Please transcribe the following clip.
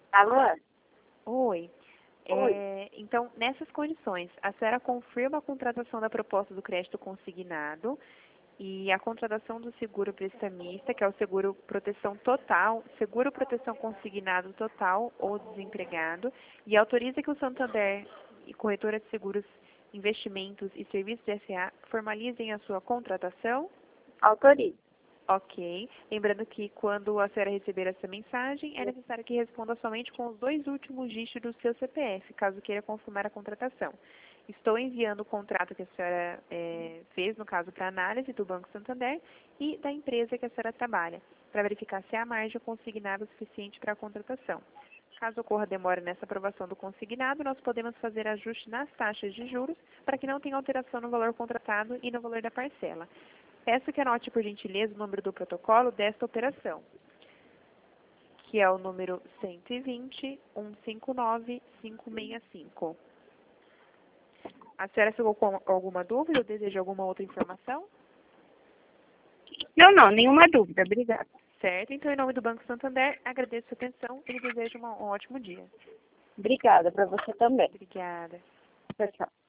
Alô? Oi. Oi. Então, nessas condições, a senhora confirma a contratação da proposta do crédito consignado e a contratação do seguro prestamista, que é o seguro proteção total, seguro proteção consignado total ou desempregado, e autoriza que o Santander e corretora de seguros, investimentos e serviços de SA formalizem a sua contratação? Autorize. Ok. Lembrando que quando a senhora receber essa mensagem, é necessário que responda somente com os 2 últimos dígitos do seu CPF, caso queira confirmar a contratação. Estou enviando o contrato que a senhora fez, no caso, para análise do Banco Santander e da empresa que a senhora trabalha, para verificar se há margem consignada o suficiente para a contratação. Caso ocorra demora nessa aprovação do consignado, nós podemos fazer ajuste nas taxas de juros para que não tenha alteração no valor contratado e no valor da parcela. Peço que anote, por gentileza, o número do protocolo desta operação, que é o número 120-159-565. A senhora ficou com alguma dúvida ou deseja alguma outra informação? Não, nenhuma dúvida. Obrigada. Certo, então, em nome do Banco Santander, agradeço a atenção e lhe desejo um ótimo dia. Obrigada para você também. Obrigada. Tchau, tchau.